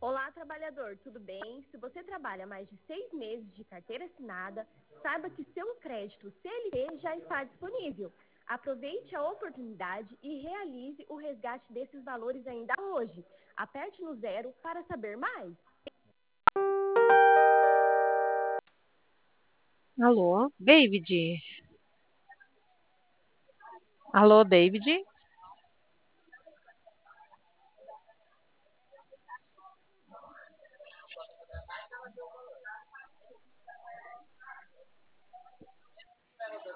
Olá, trabalhador, tudo bem? Se você trabalha mais de 6 meses de carteira assinada, saiba que seu crédito CLT já está disponível. Aproveite a oportunidade e realize o resgate desses valores ainda hoje. Aperte no zero para saber mais. Alô, David? Alô, David?